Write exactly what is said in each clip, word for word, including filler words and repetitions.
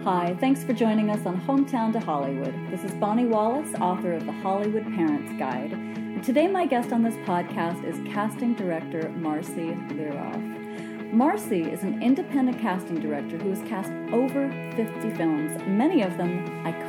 Hi, thanks for joining us on Hometown to Hollywood. This is Bonnie Wallace, author of The Hollywood Parents Guide. And today my guest on this podcast is casting director Marcy Liroff. Marcy is an independent casting director who has cast over fifty films, many of them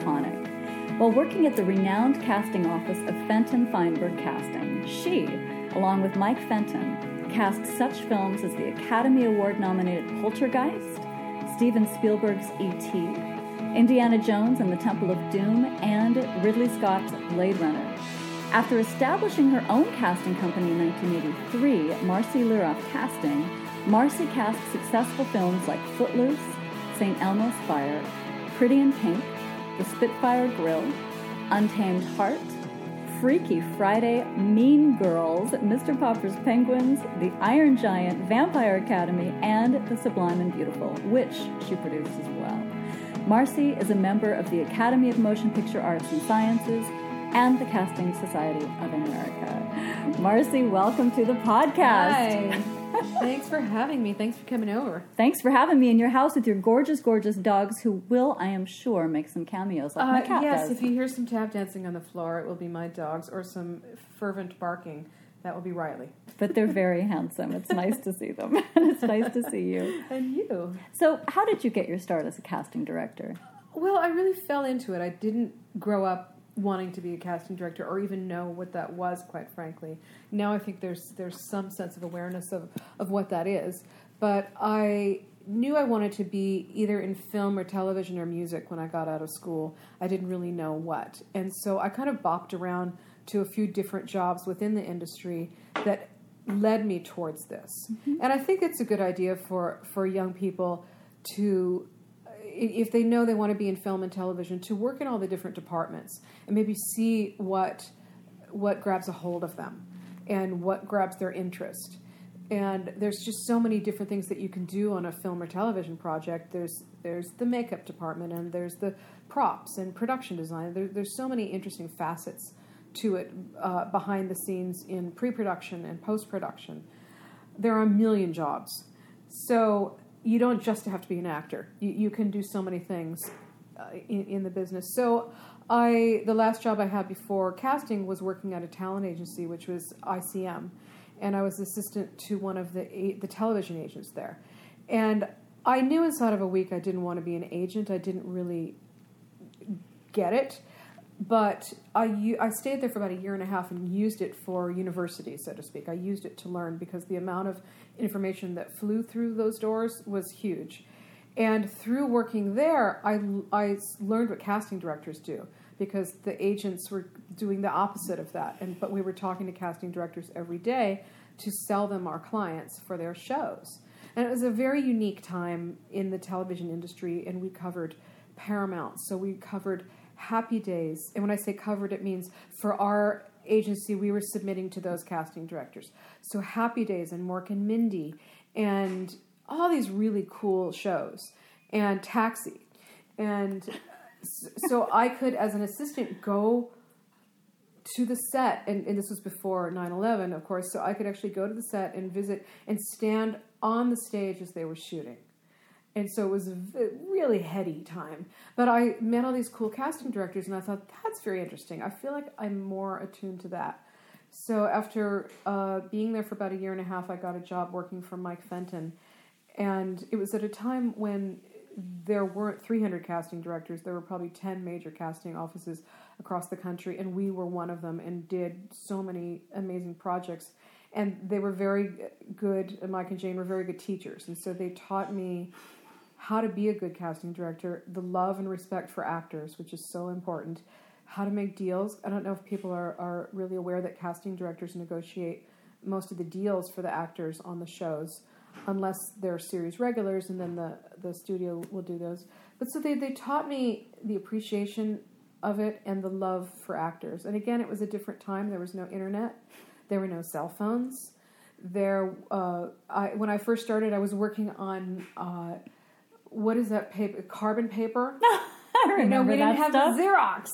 iconic. While working at the renowned casting office of Fenton Feinberg Casting, she, along with Mike Fenton, cast such films as the Academy Award-nominated Poltergeist, Steven Spielberg's E T, Indiana Jones and the Temple of Doom, and Ridley Scott's Blade Runner. After establishing her own casting company in nineteen eighty-three, Marcy Liroff Casting, Marcy cast successful films like Footloose, Saint Elmo's Fire, Pretty in Pink, The Spitfire Grill, Untamed Heart, Freaky Friday, Mean Girls, Mister Popper's Penguins, The Iron Giant, Vampire Academy, and The Sublime and Beautiful, which she produced as well. Marcy is a member of the Academy of Motion Picture Arts and Sciences and the Casting Society of America. Marcy, welcome to the podcast. Hi. Thanks for having me. Thanks for coming over. Thanks for having me in your house with your gorgeous, gorgeous dogs who will, I am sure, make some cameos like uh, my cat yes, does. If you hear some tap dancing on the floor, it will be my dogs, or some fervent barking. That will be Riley. But they're very handsome. It's nice to see them. And it's nice to see you. And you. So how did you get your start as a casting director? Well, I really fell into it. I didn't grow up wanting to be a casting director or even know what that was, quite frankly. Now I think there's there's some sense of awareness of, of what that is. But I knew I wanted to be either in film or television or music when I got out of school. I didn't really know what. And so I kind of bopped around to a few different jobs within the industry that led me towards this. Mm-hmm. And I think it's a good idea for, for young people to, if they know they want to be in film and television, to work in all the different departments and maybe see what what grabs a hold of them and what grabs their interest. And there's just so many different things that you can do on a film or television project. There's there's the makeup department, and there's the props and production design. There, there's so many interesting facets to it uh, behind the scenes in pre-production and post-production. There are a million jobs. So you don't just have to be an actor. You, you can do so many things uh, in, in the business. So I, the last job I had before casting was working at a talent agency, which was I C M, and I was assistant to one of the the television agents there. And I knew inside of a week I didn't want to be an agent. I didn't really get it. But I, I stayed there for about a year and a half and used it for university, so to speak. I used it to learn because the amount of information that flew through those doors was huge. And through working there, I, I learned what casting directors do because the agents were doing the opposite of that. And but we were talking to casting directors every day to sell them our clients for their shows. And it was a very unique time in the television industry, and we covered Paramount. So we covered Happy Days, and when I say covered, it means for our agency, we were submitting to those casting directors. So Happy Days and Mork and Mindy and all these really cool shows, and Taxi. And so I could, as an assistant, go to the set, and, and this was before nine eleven, of course, so I could actually go to the set and visit and stand on the stage as they were shooting. And so it was a really heady time. But I met all these cool casting directors, and I thought, that's very interesting. I feel like I'm more attuned to that. So after uh, being there for about a year and a half, I got a job working for Mike Fenton. And it was at a time when there weren't three hundred casting directors. There were probably ten major casting offices across the country, and we were one of them and did so many amazing projects. And they were very good, Mike and Jane were very good teachers. And so they taught me how to be a good casting director, the love and respect for actors, which is so important, how to make deals. I don't know if people are, are really aware that casting directors negotiate most of the deals for the actors on the shows, unless they're series regulars, and then the, the studio will do those. But so they, they taught me the appreciation of it and the love for actors. And again, it was a different time. There was no internet. There were no cell phones. There, uh, I, when I first started, I was working on... Uh, what is that paper? Carbon paper? I remember you know, we didn't that have stuff. Xerox.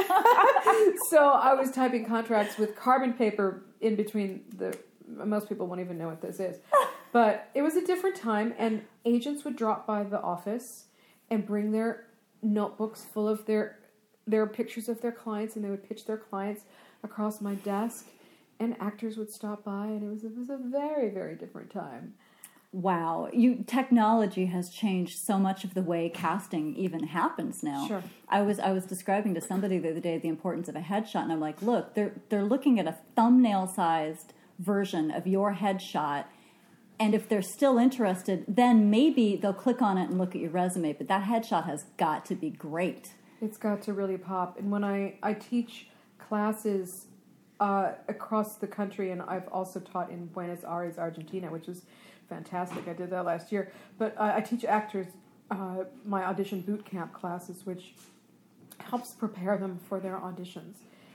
So I was typing contracts with carbon paper in between the... Most people won't even know what this is. But it was a different time, and agents would drop by the office and bring their notebooks full of their their pictures of their clients, and they would pitch their clients across my desk, and actors would stop by, and it was it was a very, very different time. Wow. You technology has changed so much of the way casting even happens now. Sure. I was I was describing to somebody the other day the importance of a headshot, and I'm like, look, they're they're looking at a thumbnail sized version of your headshot, and if they're still interested, then maybe they'll click on it and look at your resume, but that headshot has got to be great. It's got to really pop. And when I, I teach classes uh, across the country, and I've also taught in Buenos Aires, Argentina, which is fantastic. I did that last year. But uh, I teach actors uh, my audition boot camp classes, which helps prepare them for their auditions.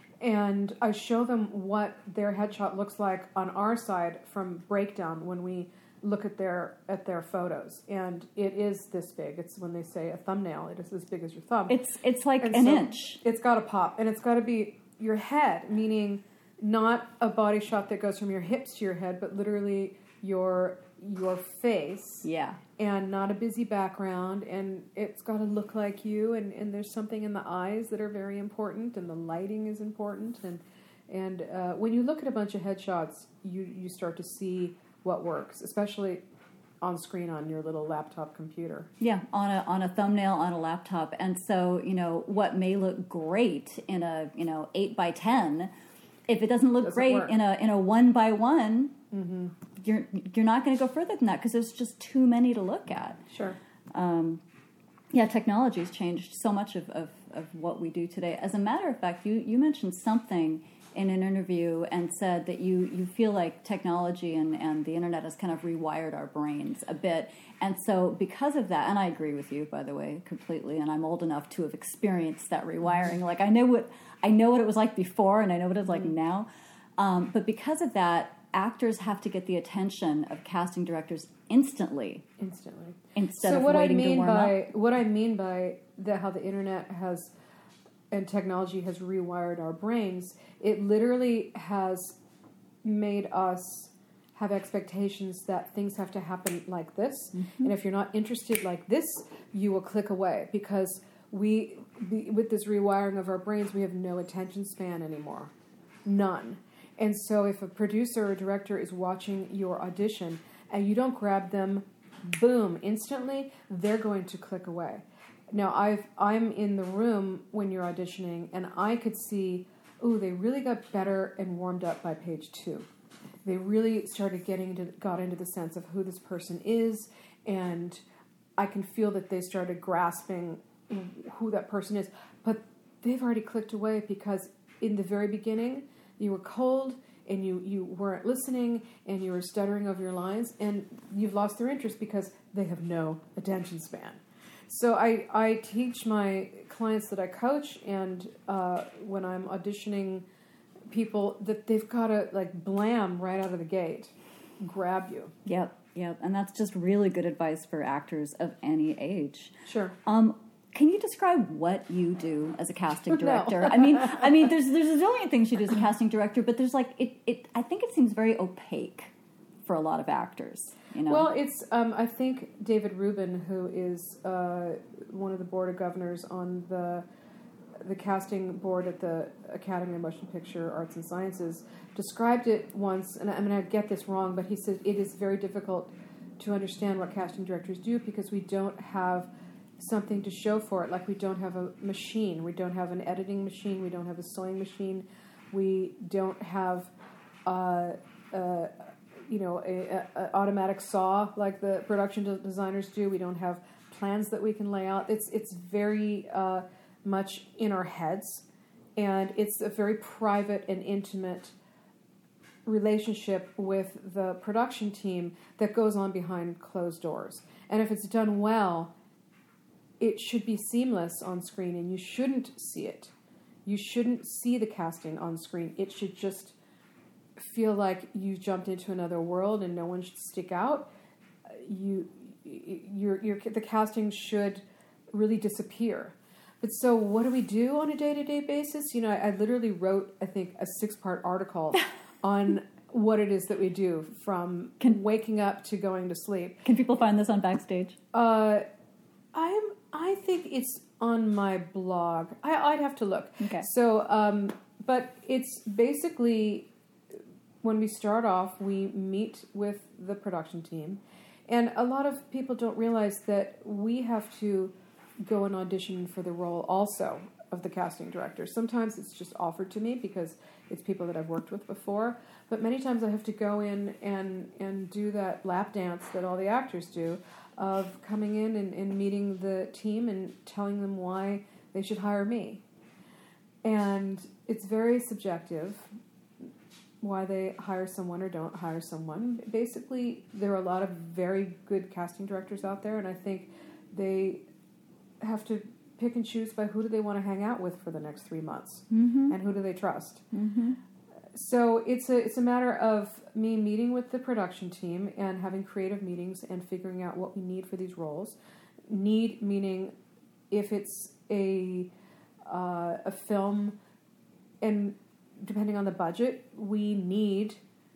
And I show them what their headshot looks like on our side from breakdown when we look at their at their photos. And it is this big. It's when they say a thumbnail, it is as big as your thumb. It's it's like and an so inch. It's got to pop. And it's got to be your head, meaning not a body shot that goes from your hips to your head, but literally your your face. Yeah. And not a busy background, and it's got to look like you, and, and there's something in the eyes that are very important, and the lighting is important, and and uh, when you look at a bunch of headshots, you, you start to see what works, especially on screen on your little laptop computer. Yeah, on a on a thumbnail on a laptop, and so you know what may look great in a you know eight by ten, if it doesn't look Doesn't great work. in a in a one by one. Mm-hmm. You're you're not going to go further than that because there's just too many to look at. Sure. Um, yeah, technology has changed so much of, of, of what we do today. As a matter of fact, you, you mentioned something in an interview and said that you, you feel like technology and, and the internet has kind of rewired our brains a bit. And so because of that, and I agree with you, by the way, completely, and I'm old enough to have experienced that rewiring. Like I know what I know what it was like before, and I know what it's like Mm-hmm. now. Um, but because of that, actors have to get the attention of casting directors instantly. Instantly. Instead so of what waiting I mean to warm by up. what I mean by the, how the internet has and technology has rewired our brains, it literally has made us have expectations that things have to happen like this, Mm-hmm. and if you're not interested like this, you will click away because we, the, with this rewiring of our brains, we have no attention span anymore, none. And so if a producer or director is watching your audition and you don't grab them, boom, instantly, they're going to click away. Now, I've, I'm in the room when you're auditioning, and I could see, ooh, they really got better and warmed up by page two. They really started getting into, got into the sense of who this person is, and I can feel that they started grasping who that person is. But they've already clicked away because in the very beginning, you were cold, and you, you weren't listening, and you were stuttering over your lines, and you've lost their interest because they have no attention span. So I, I teach my clients that I coach, and uh, when I'm auditioning people, that they've got to, like, blam right out of the gate, grab you. Yep, yep. And that's just really good advice for actors of any age. Sure. Um, Can you describe what you do as a casting No. director? I mean, I mean, there's there's a zillion things you do as a casting director, but there's like it. It I think it seems very opaque for a lot of actors. You know. Well, it's um, I think David Rubin, who is uh, one of the board of governors on the the casting board at the Academy of Motion Picture Arts and Sciences, described it once, and I mean I get this wrong, but he said it is very difficult to understand what casting directors do because we don't have something to show for it. Like we don't have a machine, we don't have an editing machine, we don't have a sewing machine, we don't have, uh, uh, you know, a, a, a automatic saw like the production de- designers do. We don't have plans that we can lay out. It's it's very uh, much in our heads, and it's a very private and intimate relationship with the production team that goes on behind closed doors. And if it's done well, it should be seamless on screen, and you shouldn't see it. You shouldn't see the casting on screen. It should just feel like you jumped into another world, and no one should stick out. You, your, your, the casting should really disappear. But so, what do we do on a day-to-day basis? You know, I, I literally wrote, I think, a six-part article on what it is that we do from Can, waking up to going to sleep. Can people find this on Backstage? Uh, I'm I think it's on my blog. I, I'd have to look. Okay. So, um, but it's basically when we start off, we meet with the production team, and a lot of people don't realize that we have to go and audition for the role also of the casting director. Sometimes it's just offered to me because it's people that I've worked with before, but many times I have to go in and, and do that lap dance that all the actors do of coming in and, and meeting the team and telling them why they should hire me. And it's very subjective why they hire someone or don't hire someone. Basically, there are a lot of very good casting directors out there, and I think they have to pick and choose by who do they want to hang out with for the next three months, mm-hmm. and who do they trust. Mm-hmm. So it's a it's a matter of me meeting with the production team and having creative meetings and figuring out what we need for these roles. Need meaning if it's a uh, a film, and depending on the budget, we need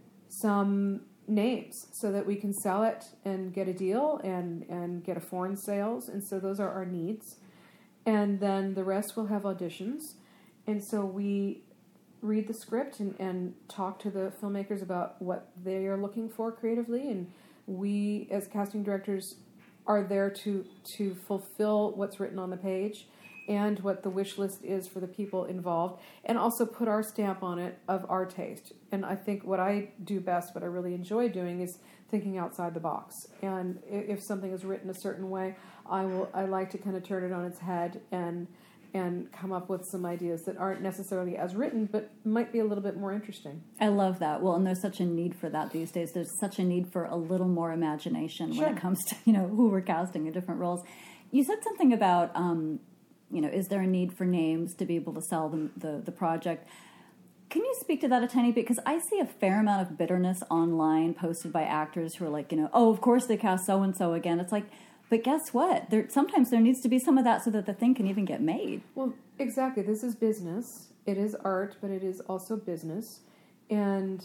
some names so that we can sell it and get a deal and, and get a foreign sales. And so those are our needs. And then the rest will have auditions. And so we read the script and, and talk to the filmmakers about what they are looking for creatively. And we, as casting directors, are there to, to fulfill what's written on the page and what the wish list is for the people involved, and also put our stamp on it of our taste. And I think what I do best, what I really enjoy doing, is thinking outside the box. And if something is written a certain way, I will. I like to kind of turn it on its head and and come up with some ideas that aren't necessarily as written, but might be a little bit more interesting. I love that. Well, and there's such a need for that these days. There's such a need for a little more imagination Sure. when it comes to, you know, who we're casting in different roles. You said something about, um, you know, is there a need for names to be able to sell the, the, the project? Can you speak to that a tiny bit? Because I see a fair amount of bitterness online posted by actors who are like, you know, oh, of course they cast so-and-so again. It's like, but guess what? There, sometimes there needs to be some of that so that the thing can even get made. Well, exactly. This is business. It is art, but it is also business. And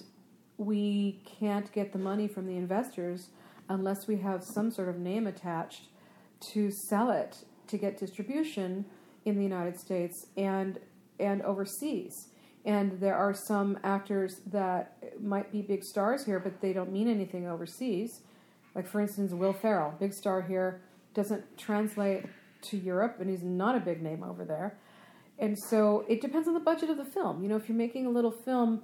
we can't get the money from the investors unless we have some sort of name attached to sell it, to get distribution in the United States and and overseas. And there are some actors that might be big stars here, but they don't mean anything overseas. Like, for instance, Will Ferrell, big star here, doesn't translate to Europe, and he's not a big name over there. And so it depends on the budget of the film. You know, if you're making a little film,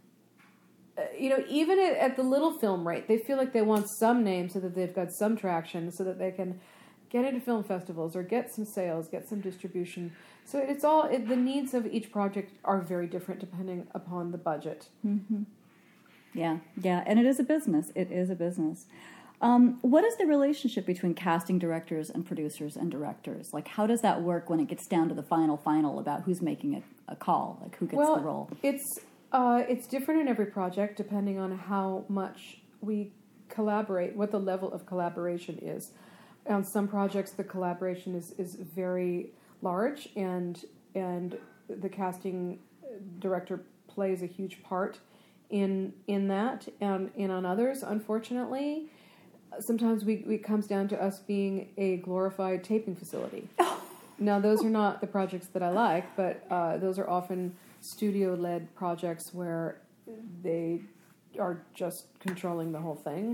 uh, you know, even at, at the little film rate, they feel like they want some name so that they've got some traction, so that they can get into film festivals or get some sales, get some distribution. So it's all, it, the needs of each project are very different depending upon the budget. Mm-hmm. Yeah, yeah, and it is a business. It is a business. Um, what is the relationship between casting directors and producers and directors? Like, how does that work when it gets down to the final final about who's making a, a call, like who gets well, the role? It's uh, it's different in every project depending on how much we collaborate, what the level of collaboration is. On some projects, the collaboration is, is very large, and and the casting director plays a huge part in in that. And, and on others, unfortunately, sometimes we it comes down to us being a glorified taping facility. Now, those are not the projects that I like, but uh, those are often studio-led projects where they are just controlling the whole thing.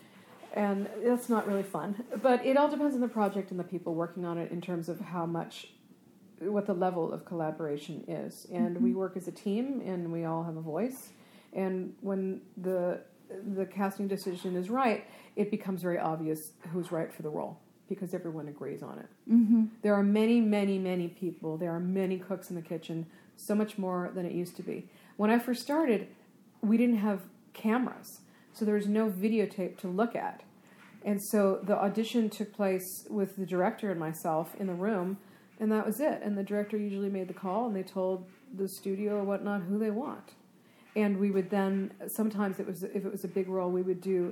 And that's not really fun. But it all depends on the project and the people working on it in terms of how much, what the level of collaboration is. And mm-hmm. we work as a team, and we all have a voice. And when the the casting decision is right, it becomes very obvious who's right for the role, because everyone agrees on it. Mm-hmm. There are many, many, many people. There are many cooks in the kitchen, so much more than it used to be. When I first started, we didn't have cameras, so there was no videotape to look at. And so the audition took place with the director and myself in the room, and that was it. And the director usually made the call, and they told the studio or whatnot who they want. And we would then, sometimes it was if it was a big role, we would do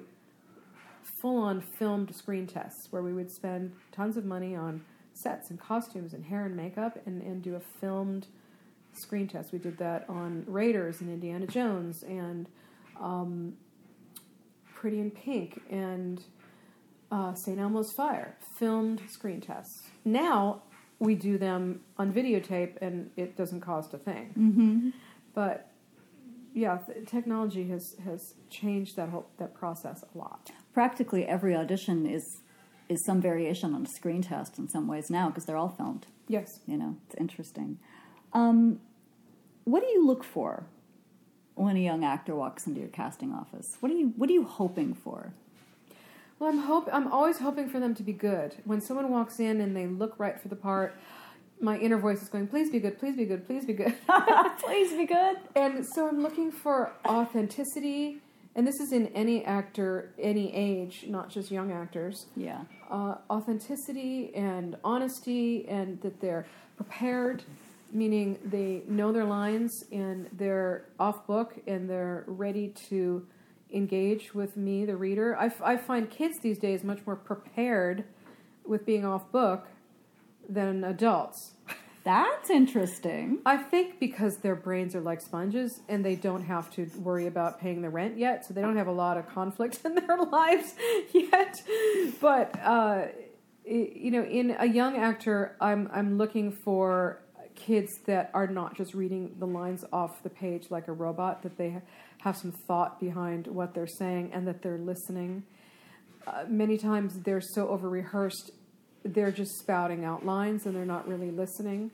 full-on filmed screen tests where we would spend tons of money on sets and costumes and hair and makeup and, and do a filmed screen test. We did that on Raiders and Indiana Jones and um, Pretty in Pink and uh, Saint Elmo's Fire, filmed screen tests. Now we do them on videotape, and it doesn't cost a thing. Mm-hmm. But yeah, th- technology has, has changed that whole that process a lot. Practically every audition is is some variation on a screen test in some ways now because they're all filmed. Yes. You know, it's interesting. Um, what do you look for when a young actor walks into your casting office? What are you What are you hoping for? Well, I'm hope I'm always hoping for them to be good. When someone walks in and they look right for the part, my inner voice is going, "Please be good, please be good, please be good, please be good." And so I'm looking for authenticity, and this is in any actor, any age, not just young actors. Yeah, uh, authenticity and honesty, and that they're prepared, meaning they know their lines and they're off book and they're ready to engage with me, the reader. I, f- I find kids these days much more prepared with being off book than adults. That's interesting. I think because their brains are like sponges and they don't have to worry about paying the rent yet, so they don't have a lot of conflict in their lives yet. But uh, you know, in a young actor, I'm I'm looking for kids that are not just reading the lines off the page like a robot, that they have some thought behind what they're saying and that they're listening. Uh, many times they're so over-rehearsed, they're just spouting out lines and they're not really listening.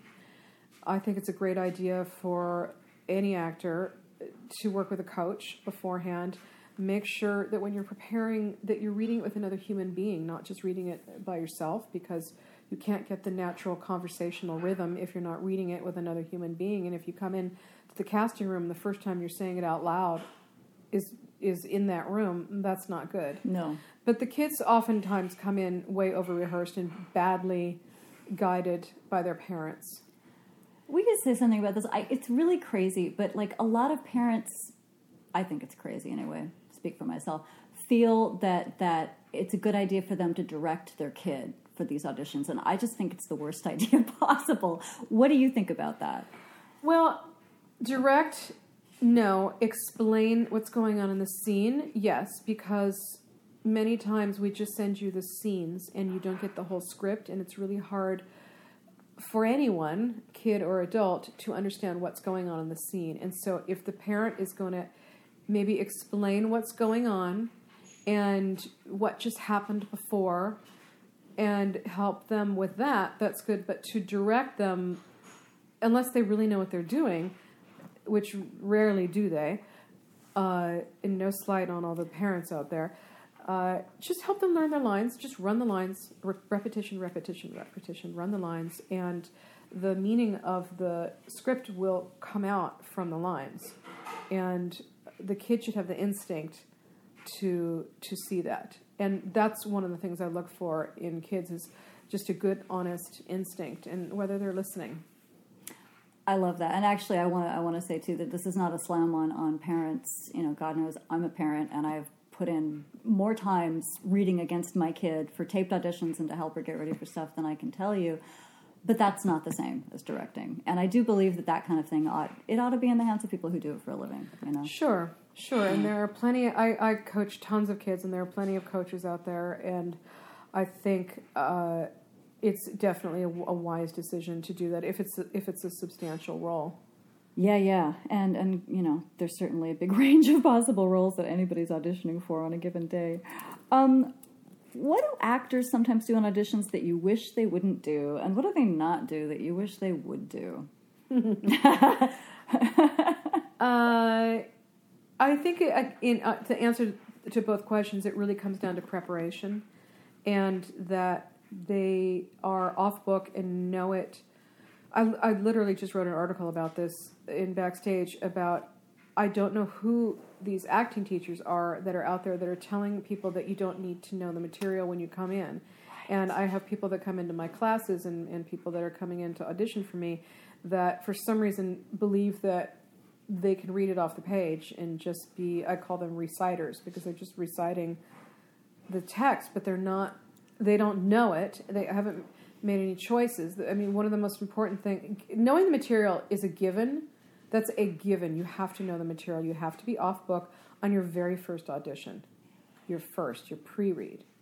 I think it's a great idea for any actor to work with a coach beforehand. Make sure that when you're preparing, that you're reading it with another human being, not just reading it by yourself, because you can't get the natural conversational rhythm if you're not reading it with another human being. And if you come in to the casting room, the first time you're saying it out loud is is in that room, that's not good. No. But the kids oftentimes come in way over-rehearsed and badly guided by their parents. We could say something about this. I, it's really crazy, but like a lot of parents, I think it's crazy anyway, speak for myself, feel that that it's a good idea for them to direct their kid for these auditions. And I just think it's the worst idea possible. What do you think about that? Well, direct, no. Explain what's going on in the scene, yes, because many times we just send you the scenes and you don't get the whole script, and it's really hard for anyone, kid or adult, to understand what's going on in the scene. And so if the parent is going to maybe explain what's going on and what just happened before and help them with that, that's good. But to direct them, unless they really know what they're doing, which rarely do they, uh, and no slight on all the parents out there, uh, just help them learn their lines. Just run the lines, re- repetition, repetition, repetition, run the lines, and the meaning of the script will come out from the lines. And the kid should have the instinct to to see that. And that's one of the things I look for in kids, is just a good, honest instinct, and whether they're listening. I love that. And actually, I want to I want to say, too, that this is not a slam on, on parents. You know, God knows I'm a parent, and I've put in more times reading against my kid for taped auditions and to help her get ready for stuff than I can tell you. But that's not the same as directing. And I do believe that that kind of thing ought, it ought to be in the hands of people who do it for a living, you know? Sure, sure. And there are plenty, I, I coach tons of kids, and there are plenty of coaches out there, and I think uh, it's definitely a, a wise decision to do that if it's a, if it's a substantial role. Yeah, yeah. And, and, you know, there's certainly a big range of possible roles that anybody's auditioning for on a given day. Um, what do actors sometimes do on auditions that you wish they wouldn't do? And what do they not do that you wish they would do? uh, I think it, in, uh, to answer to both questions, it really comes down to preparation, and that they are off book and know it. I, I literally just wrote an article about this in Backstage about, I don't know who these acting teachers are that are out there that are telling people that you don't need to know the material when you come in. And I have people that come into my classes and, and people that are coming in to audition for me that for some reason believe that they can read it off the page and just be, I call them reciters, because they're just reciting the text, but they're not, they don't know it. They haven't made any choices. I mean, one of the most important things, knowing the material is a given. That's a given. You have to know the material. You have to be off book on your very first audition. Your first, your pre-read.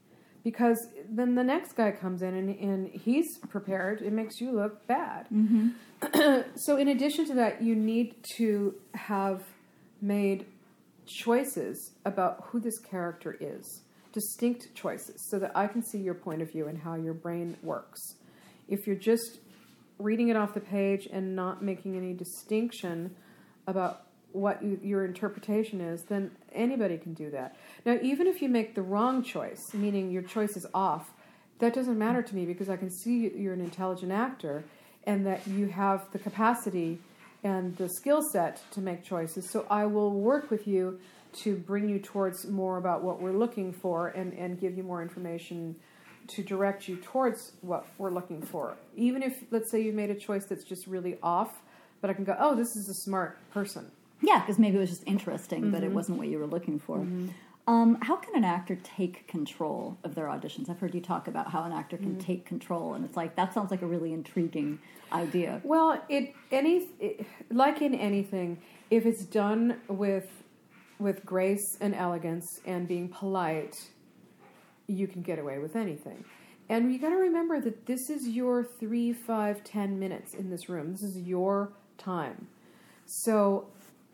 because then the next guy comes in and, and he's prepared. It makes you look bad. Mm-hmm. So in addition to that, you need to have made choices about who this character is, distinct choices, so that I can see your point of view and how your brain works. If you're just reading it off the page and not making any distinction about what you, your interpretation is, then anybody can do that. Now, even if you make the wrong choice, meaning your choice is off, that doesn't matter to me because I can see you're an intelligent actor and that you have the capacity and the skill set to make choices. So I will work with you to bring you towards more about what we're looking for and, and give you more information to direct you towards what we're looking for. Even if, let's say, you've made a choice that's just really off, but I can go, oh, this is a smart person. Yeah, because maybe it was just interesting, Mm-hmm. but it wasn't what you were looking for. Mm-hmm. Um, how can an actor take control of their auditions? I've heard you talk about how an actor can Mm-hmm. take control, and it's like, that sounds like a really intriguing idea. Well, it any it, like in anything, if it's done with with grace and elegance and being polite, you can get away with anything. And you got to remember that this is your three, five, ten minutes in this room. This is your time. So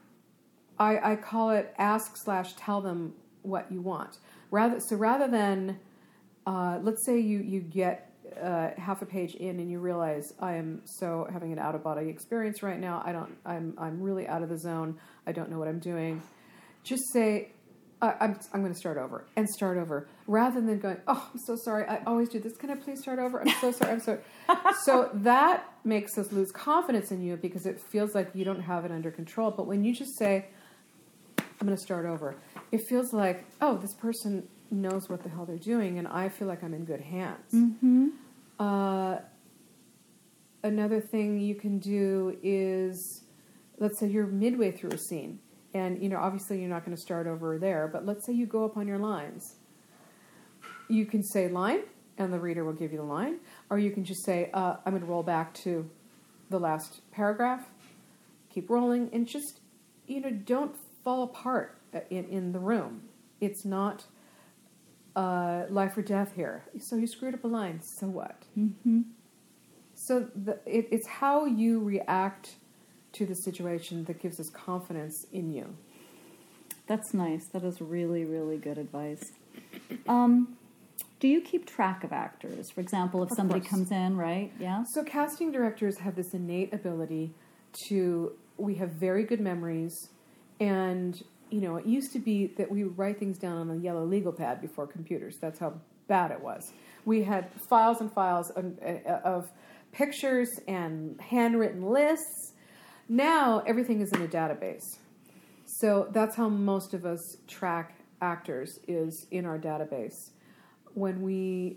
I, I call it ask slash tell them what you want. Rather, so rather than, uh, let's say you, you get uh, half a page in and you realize I am so having an out of body experience right now. I don't. I'm I'm really out of the zone. I don't know what I'm doing. Just say, uh, I'm I'm going to start over and start over rather than going, oh, I'm so sorry. I always do this. Can I please start over? I'm so sorry. I'm sorry. So that makes us lose confidence in you because it feels like you don't have it under control. But when you just say, I'm going to start over, it feels like, oh, this person knows what the hell they're doing, and I feel like I'm in good hands. Mm-hmm. Uh, another thing you can do is, let's say you're midway through a scene, and you know, obviously you're not going to start over there, but let's say you go up on your lines. You can say line, and the reader will give you the line, or you can just say, uh, I'm going to roll back to the last paragraph, keep rolling, and just, you know, don't fall apart in, in the room. It's not uh, life or death here. So you screwed up a line, so what? Mm-hmm. So the, it, it's how you react to the situation that gives us confidence in you. That's nice. That is really, really good advice. Um, do you keep track of actors? For example, if Of somebody course. comes in, right? Yeah. So casting directors have this innate ability to, we have very good memories, and, you know, it used to be that we would write things down on a yellow legal pad before computers. That's how bad it was. We had files and files of, of pictures and handwritten lists. Now everything is in a database. So that's how most of us track actors, is in our database. When we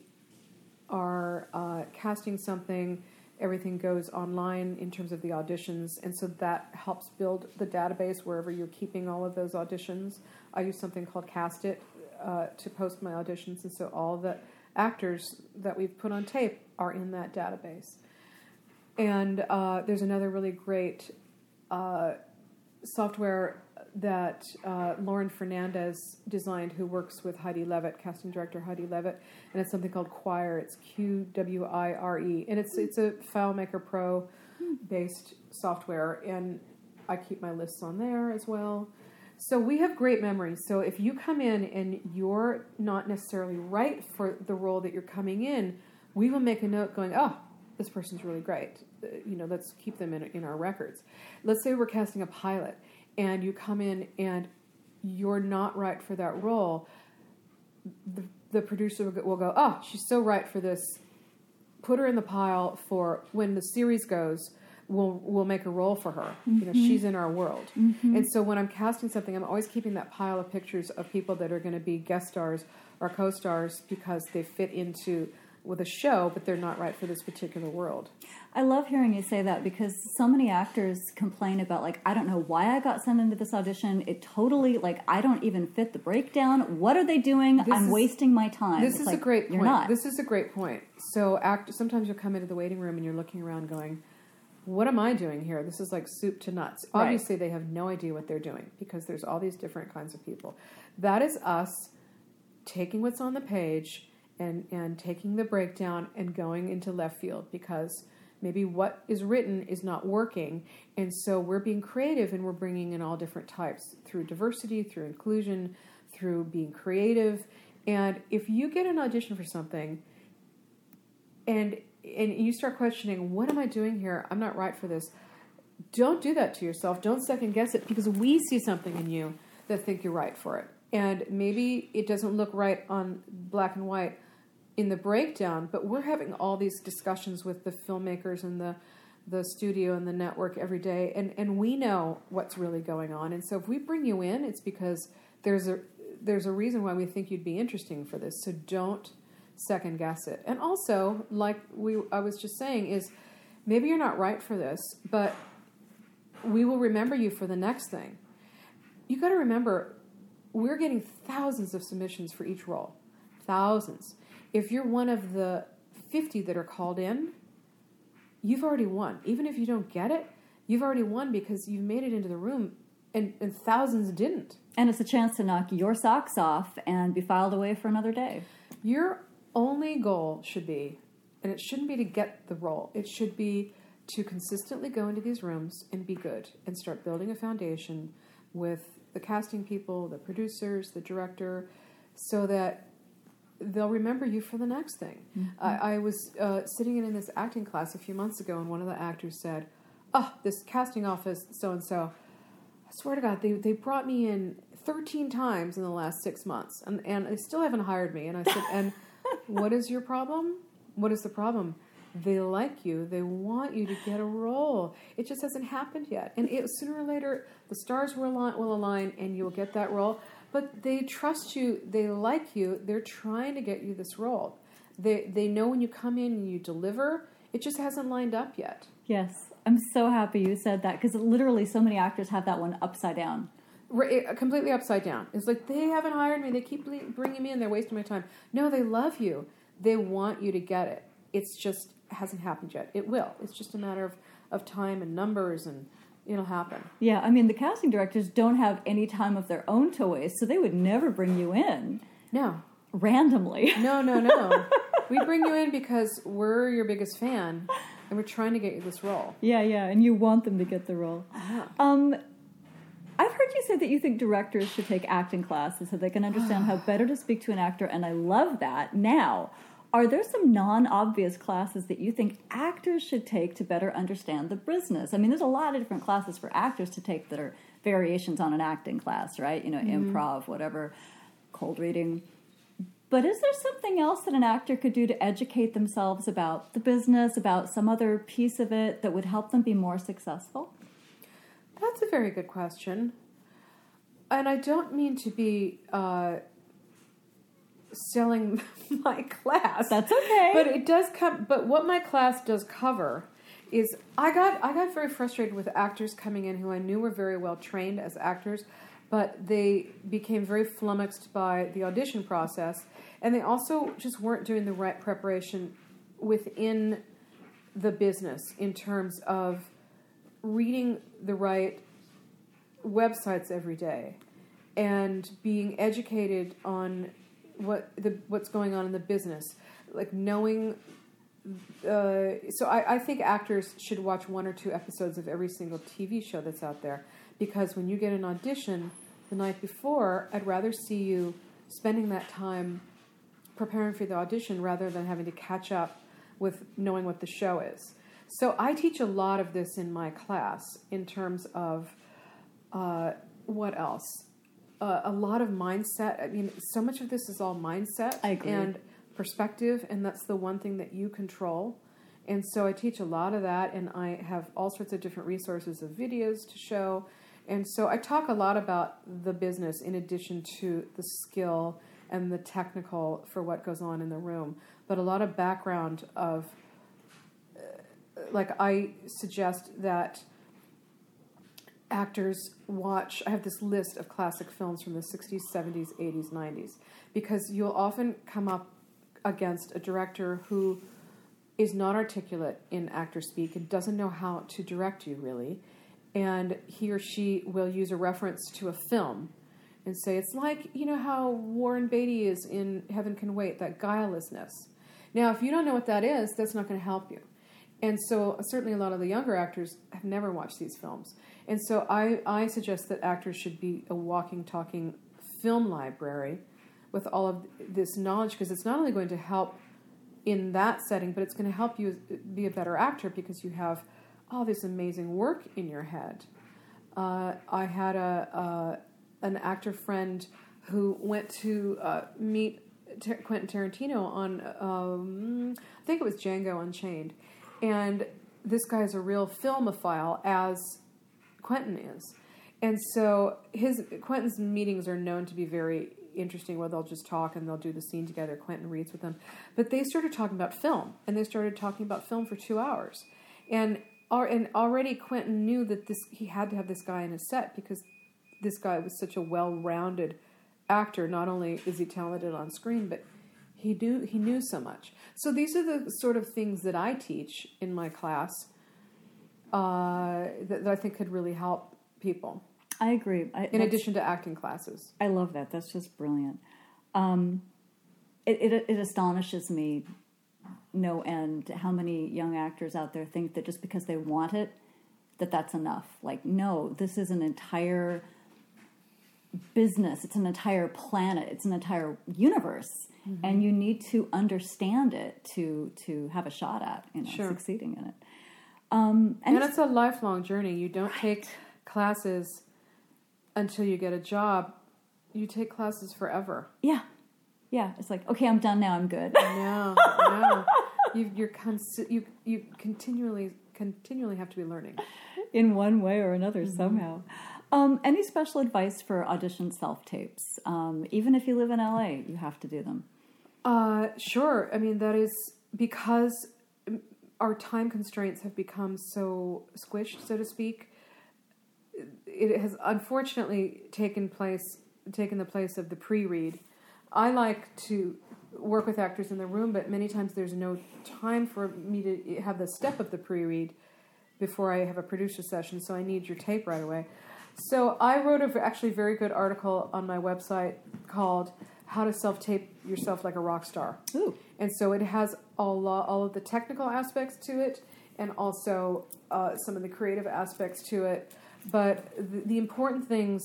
are uh, casting something, everything goes online in terms of the auditions, and so that helps build the database wherever you're keeping all of those auditions. I use something called Cast It uh, to post my auditions, and so all the actors that we've put on tape are in that database. And uh, there's another really great uh, software that uh, Lauren Fernandez designed, who works with Heidi Levitt, casting director Heidi Levitt, and it's something called Quire. It's Q W I R E, and it's it's a FileMaker Pro based software, and I keep my lists on there as well. So we have great memories. So if you come in and you're not necessarily right for the role that you're coming in, we will make a note going, oh, this person's really great. Uh, you know, let's keep them in in our records. Let's say we're casting a pilot, and you come in and you're not right for that role, the, the producer will go, will go, oh, she's so right for this. Put her in the pile for when the series goes, we'll, we'll make a role for her. Mm-hmm. You know, she's in our world. Mm-hmm. And so when I'm casting something, I'm always keeping that pile of pictures of people that are going to be guest stars or co-stars because they fit into with a show, but they're not right for this particular world. I love hearing you say that because so many actors complain about, like, I don't know why I got sent into this audition. It totally, like, I don't even fit the breakdown. What are they doing? This I'm is, wasting my time. This it's is like, a great point. You're not. This is a great point. So act, sometimes you'll come into the waiting room and you're looking around going, what am I doing here? This is like soup to nuts. Right. Obviously, they have no idea what they're doing because there's all these different kinds of people. That is us taking what's on the page and, and taking the breakdown and going into left field, because maybe what is written is not working. And so we're being creative, and we're bringing in all different types through diversity, through inclusion, through being creative. And if you get an audition for something and and you start questioning, what am I doing here? I'm not right for this. Don't do that to yourself. Don't second guess it, because we see something in you that think you're right for it. And maybe it doesn't look right on black and white in the breakdown, but we're having all these discussions with the filmmakers and the the studio and the network every day, and, and we know what's really going on. And so if we bring you in, it's because there's a there's a reason why we think you'd be interesting for this. So don't second guess it. And also, like we I was just saying, is maybe you're not right for this, but we will remember you for the next thing. You got to remember, we're getting thousands of submissions for each role. Thousands. If you're one of the fifty that are called in, you've already won. Even if you don't get it, you've already won, because you've made it into the room, and, and thousands didn't. And it's a chance to knock your socks off and be filed away for another day. Your only goal should be, and it shouldn't be to get the role, it should be to consistently go into these rooms and be good and start building a foundation with the casting people, the producers, the director, so that they'll remember you for the next thing. Mm-hmm. I, I was uh, sitting in, in this acting class a few months ago, and one of the actors said, oh, this casting office, so-and-so, I swear to God, they, they brought me in thirteen times in the last six months, and, and they still haven't hired me. And I said, and what is your problem? What is the problem? They like you. They want you to get a role. It just hasn't happened yet. And it, sooner or later, the stars will align, will align, and you'll get that role. But they trust you. They like you. They're trying to get you this role. They they know when you come in and you deliver, it just hasn't lined up yet. Yes. I'm so happy you said that, because literally so many actors have that one upside down. Right, completely upside down. It's like, they haven't hired me. They keep bringing me in. They're wasting my time. No, they love you. They want you to get it. It's just hasn't happened yet. It will. It's just a matter of, of time and numbers, and it'll happen. Yeah, I mean, the casting directors don't have any time of their own to waste, so they would never bring you in. No. Randomly. No, no, no. We bring you in because we're your biggest fan, and we're trying to get you this role. Yeah, yeah, and you want them to get the role. Uh-huh. Um, I've heard you say that you think directors should take acting classes so they can understand how better to speak to an actor, and I love that. Now, are there some non-obvious classes that you think actors should take to better understand the business? I mean, there's a lot of different classes for actors to take that are variations on an acting class, right? You know, mm-hmm. improv, whatever, cold reading. But is there something else that an actor could do to educate themselves about the business, about some other piece of it that would help them be more successful? That's a very good question. And I don't mean to be uh, selling my class. That's okay. But it does come. But what my class does cover is I got I got very frustrated with actors coming in who I knew were very well trained as actors, but they became very flummoxed by the audition process, and they also just weren't doing the right preparation within the business in terms of reading the right websites every day and being educated on what the what's going on in the business, like knowing. Uh, so I, I think actors should watch one or two episodes of every single T V show that's out there, because when you get an audition the night before, I'd rather see you spending that time preparing for the audition rather than having to catch up with knowing what the show is. So I teach a lot of this in my class in terms of uh, what else? Uh, a lot of mindset. I mean, so much of this is all mindset I agree. and perspective, and that's the one thing that you control. And so I teach a lot of that, and I have all sorts of different resources of videos to show. And so I talk a lot about the business in addition to the skill and the technical for what goes on in the room, but a lot of background of, uh, like I suggest that actors watch, I have this list of classic films from the sixties, seventies, eighties, nineties, because you'll often come up against a director who is not articulate in actor speak and doesn't know how to direct you really, and he or she will use a reference to a film and say, it's like, you know, how Warren Beatty is in Heaven Can Wait, that guilelessness. Now, if you don't know what that is, that's not going to help you. And so certainly a lot of the younger actors have never watched these films. And so I, I suggest that actors should be a walking, talking film library with all of this knowledge, because it's not only going to help in that setting, but it's going to help you be a better actor because you have all this amazing work in your head. Uh, I had a, a an actor friend who went to uh, meet Ter- Quentin Tarantino on, um, I think it was Django Unchained. And this guy is a real filmophile, as Quentin is. And so his Quentin's meetings are known to be very interesting, where they'll just talk and they'll do the scene together. Quentin reads with them. But they started talking about film, and they started talking about film for two hours. And and already Quentin knew that this he had to have this guy in his set, because this guy was such a well-rounded actor. Not only is he talented on screen, but he knew he knew so much. So these are the sort of things that I teach in my class uh, that, that I think could really help people. I agree. I, in addition to acting classes. I love that. That's just brilliant. Um, it, it it astonishes me no end how many young actors out there think that just because they want it, that that's enough. Like, no, this is an entire business. It's an entire planet. It's an entire universe. Mm-hmm. And you need to understand it to to have a shot at, you know, sure. succeeding in it. Um, and, and it's, it's a lifelong journey. You don't right. take classes until you get a job. You take classes forever. Yeah. Yeah. It's like, okay, I'm done now. I'm good. No, no. You, you're cons- you you continually continually have to be learning. In one way or another, mm-hmm. somehow. Um, any special advice for audition self-tapes? Um, even if you live in L A, you have to do them. Uh, sure. I mean, that is because our time constraints have become so squished, so to speak. It has unfortunately taken place, taken the place of the pre-read. I like to work with actors in the room, but many times there's no time for me to have the step of the pre-read before I have a producer session, so I need your tape right away. So I wrote a actually very good article on my website called "How to Self-Tape Yourself Like a Rock Star." Ooh. And so it has all uh, all of the technical aspects to it, and also uh, some of the creative aspects to it. But the, the important things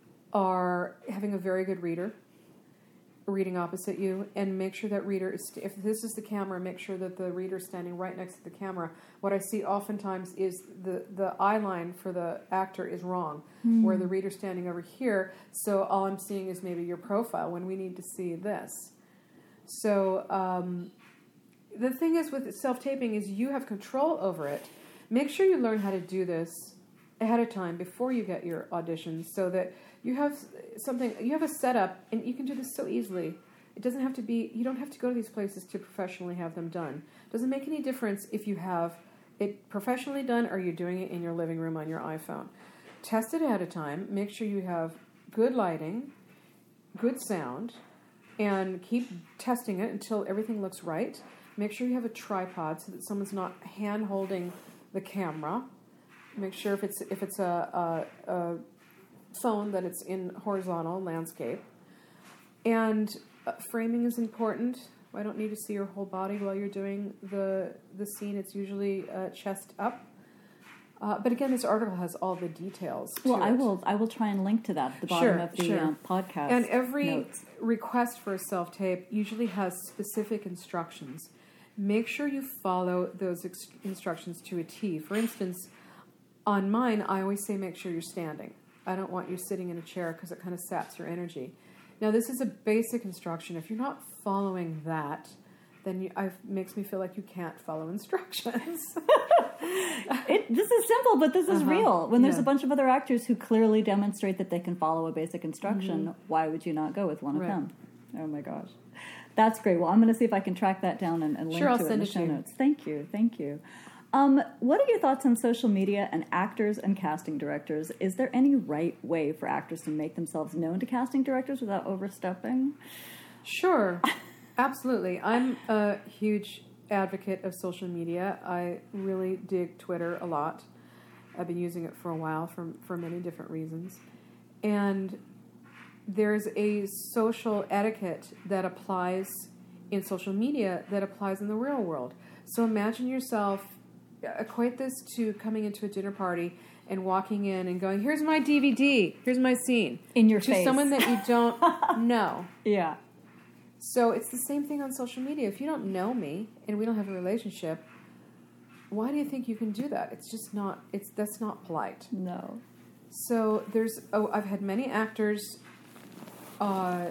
are having a very good reader, reading opposite you, and make sure that reader is, if this is the camera, make sure that the reader is standing right next to the camera. What I see oftentimes is the, the eye line for the actor is wrong, mm. where the reader's standing over here, so all I'm seeing is maybe your profile when we need to see this. So um, the thing is with self-taping is you have control over it. Make sure you learn how to do this ahead of time before you get your auditions, so that you have something, you have a setup, and you can do this so easily. It doesn't have to be, you don't have to go to these places to professionally have them done. It doesn't make any difference if you have it professionally done or you're doing it in your living room on your iPhone. Test it ahead of time. Make sure you have good lighting, good sound, and keep testing it until everything looks right. Make sure you have a tripod so that someone's not hand-holding the camera. Make sure if it's if it's a, a, a phone that it's in horizontal landscape. And uh, framing is important. I don't need to see your whole body while you're doing the the scene. It's usually uh, chest up. Uh, but again, this article has all the details. Well, to I it. will I will try and link to that at the bottom sure, of the sure. um, podcast. And every notes. request for a self-tape usually has specific instructions. Make sure you follow those ex- instructions to a T. For instance, on mine, I always say make sure you're standing. I don't want you sitting in a chair because it kind of saps your energy. Now, this is a basic instruction. If you're not following that, then you, it makes me feel like you can't follow instructions. it, this is simple, but this is uh-huh. real. When there's yeah. a bunch of other actors who clearly demonstrate that they can follow a basic instruction, mm-hmm. why would you not go with one of right. them? Oh my gosh. That's great. Well, I'm going to see if I can track that down and, and link sure, to I'll it in the send show it to you. notes. Thank you. Thank you. Um, what are your thoughts on social media and actors and casting directors? Is there any right way for actors to make themselves known to casting directors without overstepping? Sure. Absolutely. I'm a huge advocate of social media. I really dig Twitter a lot. I've been using it for a while for, for many different reasons. And there's a social etiquette that applies in social media that applies in the real world. So imagine yourself, equate this to coming into a dinner party and walking in and going, here's my D V D, here's my scene. In your to face. someone that you don't know. Yeah. So it's the same thing on social media. If you don't know me and we don't have a relationship, why do you think you can do that? It's just not, it's that's not polite. No. So there's, oh, I've had many actors uh,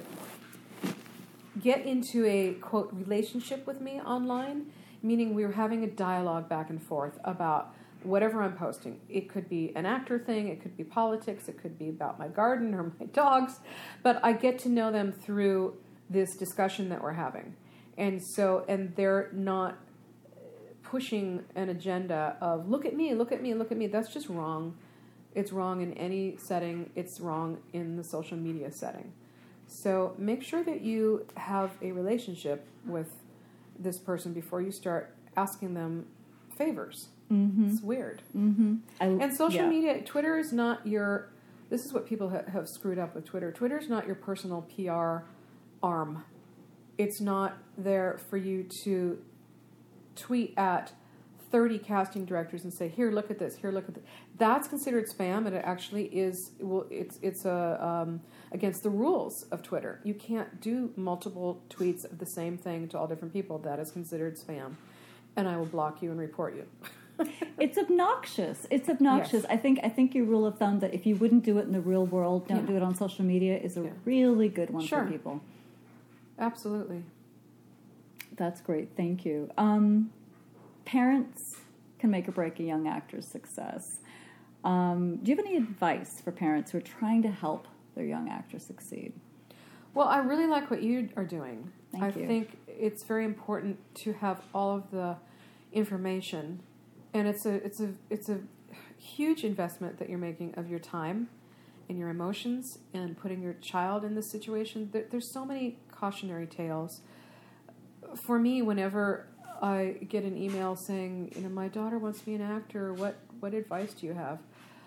get into a, quote, relationship with me online, meaning we were having a dialogue back and forth about whatever I'm posting. It could be an actor thing, it could be politics, it could be about my garden or my dogs, but I get to know them through this discussion that we're having. And so, and they're not pushing an agenda of, look at me, look at me, look at me. That's just wrong. It's wrong in any setting. It's wrong in the social media setting. So make sure that you have a relationship with this person before you start asking them favors. Mm-hmm. It's weird. Mm-hmm. I, and social yeah. media, Twitter is not your, this is what people ha- have screwed up with Twitter. Twitter is not your personal P R arm. It's not there for you to tweet at thirty casting directors and say, here, look at this, here, look at this. That's considered spam, and it actually is, well, it's it's a, um, against the rules of Twitter. You can't do multiple tweets of the same thing to all different people. That is considered spam. And I will block you and report you. It's obnoxious. It's obnoxious. Yes. I think I think your rule of thumb that if you wouldn't do it in the real world, don't Yeah. do it on social media is a Yeah. really good one Sure. for people. Absolutely. That's great. Thank you. Um, parents can make or break a young actor's success. Um, do you have any advice for parents who are trying to help their young actor succeed? Well, I really like what you are doing. Thank I you. think it's very important to have all of the information, and it's a it's a it's a huge investment that you're making of your time and your emotions and putting your child in this situation. There, there's so many cautionary tales. For me, whenever I get an email saying, you know, my daughter wants to be an actor, what what advice do you have?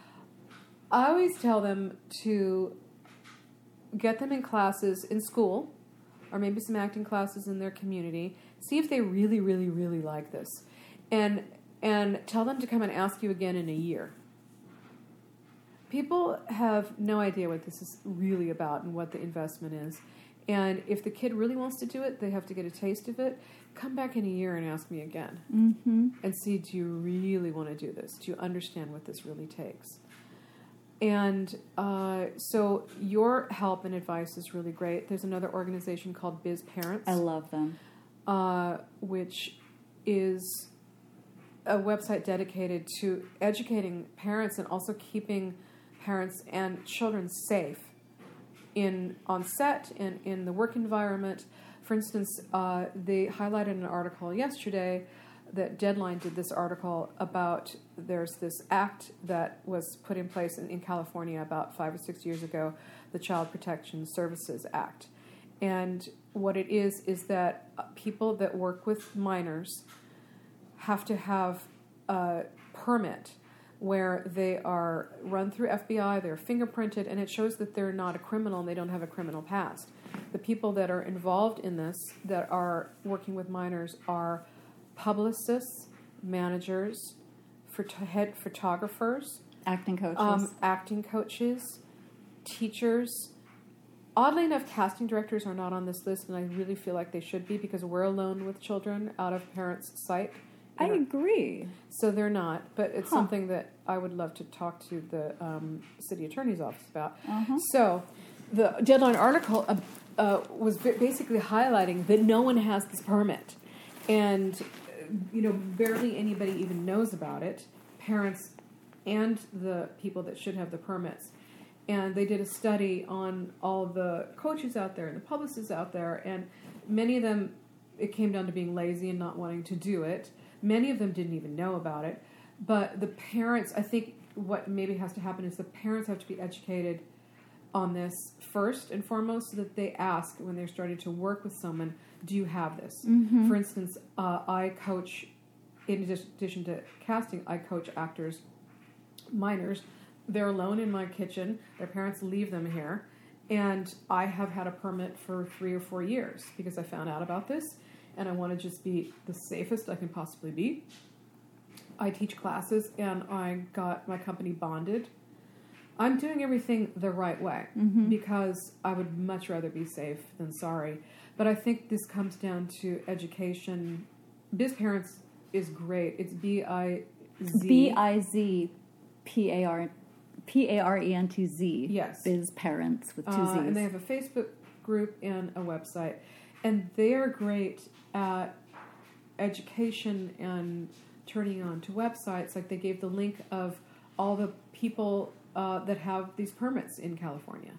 I always tell them to get them in classes in school, or maybe some acting classes in their community. See if they really, really, really like this. And and tell them to come and ask you again in a year. People have no idea what this is really about and what the investment is. And if the kid really wants to do it, they have to get a taste of it. Come back in a year and ask me again. Mm-hmm. And see, do you really want to do this? Do you understand what this really takes? And uh, so your help and advice is really great. There's another organization called Biz Parents. I love them. Uh, which is a website dedicated to educating parents and also keeping parents and children safe in on set and in the work environment. For instance, uh, they highlighted an article yesterday that Deadline did this article about there's this act that was put in place in, in California about five or six years ago, the Child Protection Services Act. And what it is is that people that work with minors have to have a permit where they are run through F B I, they're fingerprinted, and it shows that they're not a criminal and they don't have a criminal past. The people that are involved in this, that are working with minors, are publicists, managers, phot- head photographers, Acting coaches. um, acting coaches, teachers. Oddly enough, casting directors are not on this list, and I really feel like they should be because we're alone with children out of parents' sight. I agree. So they're not, but it's Huh. something that I would love to talk to the um, city attorney's office about. Uh-huh. So the Deadline article uh, uh, was b- basically highlighting that no one has this permit. And, uh, you know, barely anybody even knows about it, parents and the people that should have the permits. And they did a study on all the coaches out there and the publicists out there, and many of them, it came down to being lazy and not wanting to do it. Many of them didn't even know about it. But the parents, I think what maybe has to happen is the parents have to be educated on this first and foremost so that they ask when they're starting to work with someone, do you have this? Mm-hmm. For instance, uh, I coach, in addition to casting, I coach actors, minors. They're alone in my kitchen. Their parents leave them here. And I have had a permit for three or four years because I found out about this, and I want to just be the safest I can possibly be. I teach classes, and I got my company bonded. I'm doing everything the right way mm-hmm. because I would much rather be safe than sorry. But I think this comes down to education. Biz Parents is great. It's B I Z. B I Z P A R P A R E N T Z. Yes. Biz Parents with two Z's. Uh, and they have a Facebook group and a website. And they are great at education and turning on to websites. Like they gave the link of all the people uh, that have these permits in California.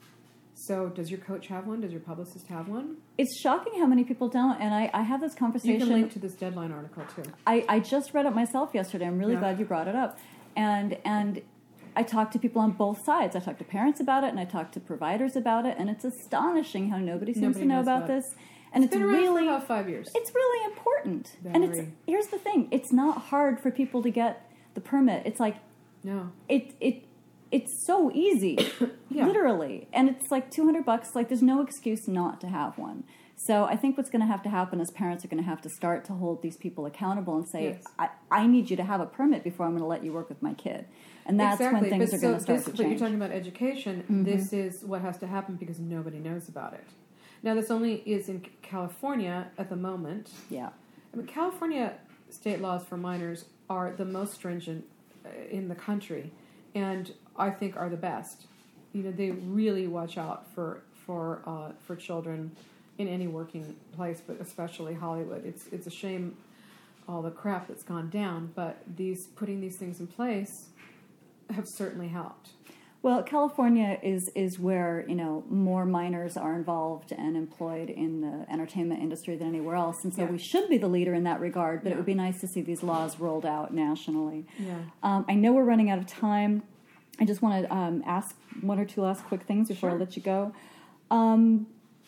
So does your coach have one? Does your publicist have one? It's shocking how many people don't. And I, I have this conversation. You can link to this Deadline article too. I, I just read it myself yesterday. I'm really yeah. glad you brought it up. And and I talked to people on both sides. I talked to parents about it, and I talked to providers about it. And it's astonishing how nobody seems nobody to know about, about this. And it's, it's been around really for about five years. It's really important. Very. And it's here's the thing: it's not hard for people to get the permit. It's like no, it it it's so easy, yeah. literally. And it's like two hundred bucks. Like there's no excuse not to have one. So I think what's going to have to happen is parents are going to have to start to hold these people accountable and say, yes. I, I need you to have a permit before I'm going to let you work with my kid. And that's exactly. when things but are so going to start this, to change. But you're talking about education. Mm-hmm. This is what has to happen because nobody knows about it. Now, this only is in California at the moment. Yeah. I mean, California state laws for minors are the most stringent in the country, and I think are the best. You know, they really watch out for for uh, for children in any working place, but especially Hollywood. It's it's a shame all the crap that's gone down, but these putting these things in place have certainly helped. Well, California is, is where, you know, more minors are involved and employed in the entertainment industry than anywhere else. And so yeah. we should be the leader in that regard, but yeah. it would be nice to see these laws rolled out nationally. Yeah. Um, I know we're running out of time. I just want to um, ask one or two last quick things before sure. I let you go. Um,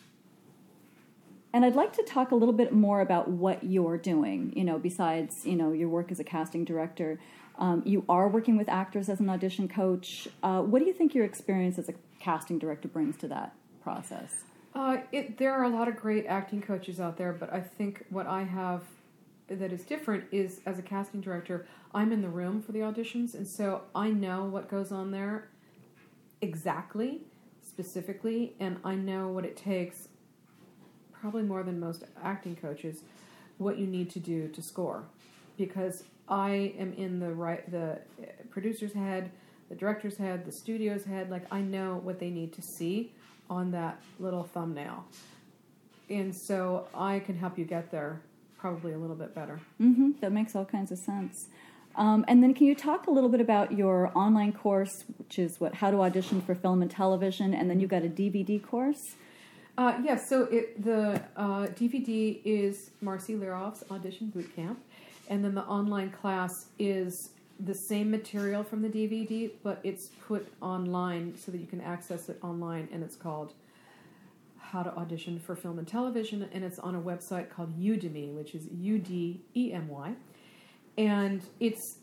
and I'd like to talk a little bit more about what you're doing, you know, besides, you know, your work as a casting director. Um, you are working with actors as an audition coach. Uh, what do you think your experience as a casting director brings to that process? Uh, it, there are a lot of great acting coaches out there, but I think what I have that is different is, as a casting director, I'm in the room for the auditions, and so I know what goes on there exactly, specifically, and I know what it takes, probably more than most acting coaches, what you need to do to score, because I am in the right, the producer's head, the director's head, the studio's head. Like, I know what they need to see on that little thumbnail. And so I can help you get there probably a little bit better. Mm-hmm. That makes all kinds of sense. Um, and then can you talk a little bit about your online course, which is what, how to audition for film and television, and then you've got a D V D course? Uh, yes, yeah, so it, the uh, D V D is Marcy Liroff's Audition Boot Camp. And then the online class is the same material from the D V D, but it's put online so that you can access it online, and it's called How to Audition for Film and Television, and it's on a website called Udemy, which is U D E M Y. And it's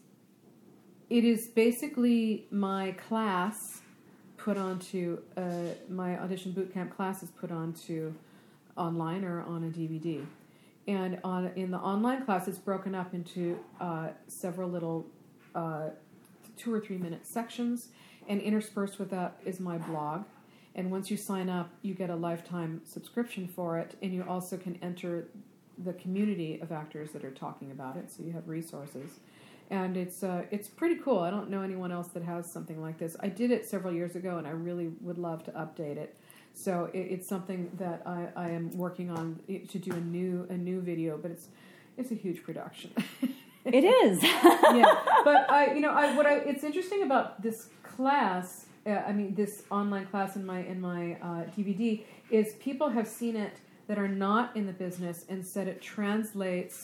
it is basically my class put onto, uh, my audition bootcamp class is put onto online or on a D V D. And on in the online class, it's broken up into uh, several little uh, two or three minute sections, and interspersed with that is my blog. And once you sign up, you get a lifetime subscription for it, and you also can enter the community of actors that are talking about it, so you have resources. And it's uh, it's pretty cool. I don't know anyone else that has something like this. I did it several years ago, and I really would love to update it. So it, it's something that I, I am working on to do a new a new video, but it's it's a huge production. It is. Yeah, but I you know I what I it's interesting about this class. Uh, I mean, this online class in my in my uh, D V D is people have seen it that are not in the business and said it translates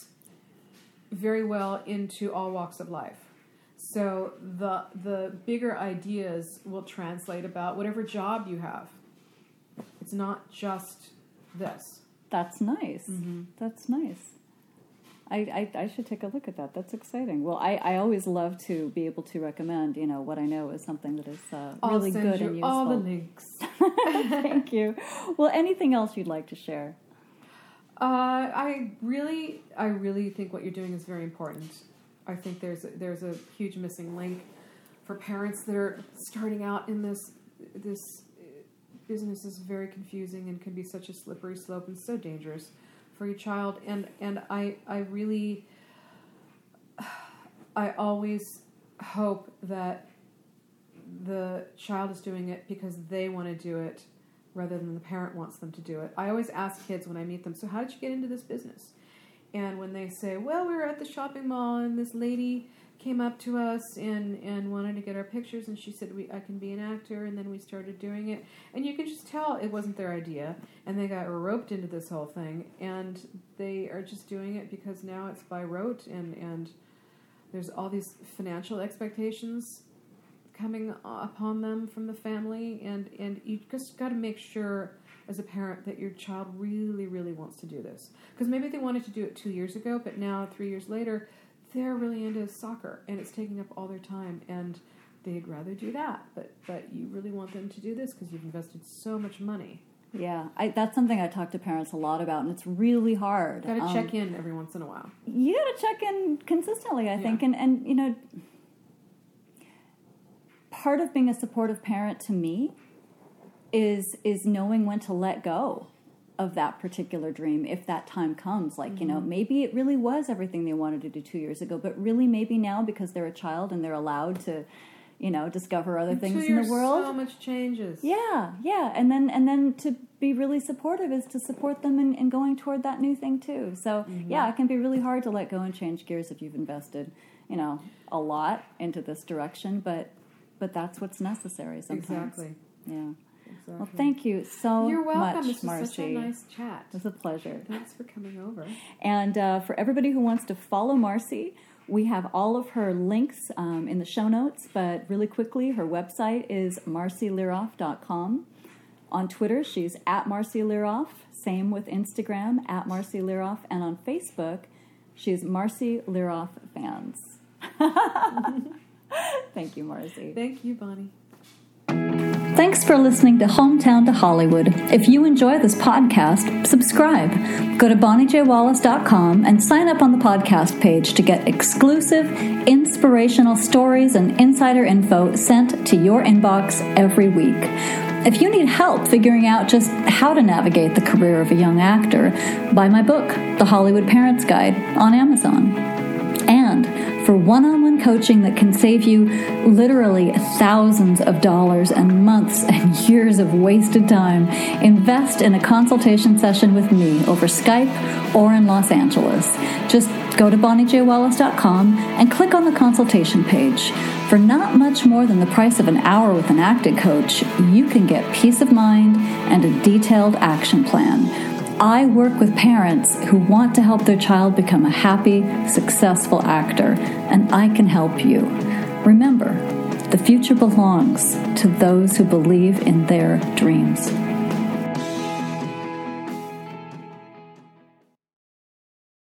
very well into all walks of life. So the the bigger ideas will translate about whatever job you have. It's not just this. That's nice. Mm-hmm. That's nice. I, I, I should take a look at that. That's exciting. Well, I, I always love to be able to recommend, you know, what I know is something that is uh, really I'll good send you and useful. all the links. Thank you. Well, anything else you'd like to share? Uh, I really, I really think what you're doing is very important. I think there's a, there's a huge missing link for parents that are starting out in this this business. Is very confusing and can be such a slippery slope and so dangerous for your child. And and I I really I always hope that the child is doing it because they want to do it rather than the parent wants them to do it. I always ask kids when I meet them, so how did you get into this business? And when they say, well, we were at the shopping mall and this lady came up to us and, and wanted to get our pictures, and she said, we, I can be an actor, and then we started doing it. And you can just tell it wasn't their idea, and they got roped into this whole thing, and they are just doing it because now it's by rote, and, and there's all these financial expectations coming upon them from the family, and, and you just got to make sure as a parent that your child really, really wants to do this. Because maybe they wanted to do it two years ago, but now, three years later, they're really into soccer, and it's taking up all their time, and they'd rather do that. But but you really want them to do this because you've invested so much money. Yeah, I, that's something I talk to parents a lot about, and it's really hard. Got to um, check in every once in a while. You got to check in consistently, I Yeah. think, and and you know, part of being a supportive parent to me is is knowing when to let go of that particular dream if that time comes. Like, mm-hmm. you know, maybe it really was everything they wanted to do two years ago, but really maybe now because they're a child and they're allowed to, you know, discover other in things two in the years, world. So much changes. Yeah, yeah. And then and then to be really supportive is to support them in, in going toward that new thing too. So, mm-hmm. yeah, it can be really hard to let go and change gears if you've invested, you know, a lot into this direction, but but that's what's necessary sometimes. Exactly. Yeah. Exactly. Well, thank you so You're welcome. much, This was Marcy. such a nice chat. It was a pleasure. Thanks for coming over. And uh, for everybody who wants to follow Marcy, we have all of her links um, in the show notes. But really quickly, her website is marcy liroff dot com. On Twitter, she's at Marcy Liroff. Same with Instagram, at Marcy Liroff. And on Facebook, she's Marcy Liroff Fans. Thank you, Marcy. Thank you, Bonnie. Thanks for listening to Hometown to Hollywood. If you enjoy this podcast, subscribe. Go to bonnie j wallace dot com and sign up on the podcast page to get exclusive, inspirational stories and insider info sent to your inbox every week. If you need help figuring out just how to navigate the career of a young actor, buy my book, The Hollywood Parents Guide, on Amazon. And for one-on-one coaching that can save you literally thousands of dollars and months and years of wasted time, invest in a consultation session with me over Skype or in Los Angeles. Just go to bonnie j wallace dot com and click on the consultation page. For not much more than the price of an hour with an acting coach, you can get peace of mind and a detailed action plan. I work with parents who want to help their child become a happy, successful actor, and I can help you. Remember, the future belongs to those who believe in their dreams.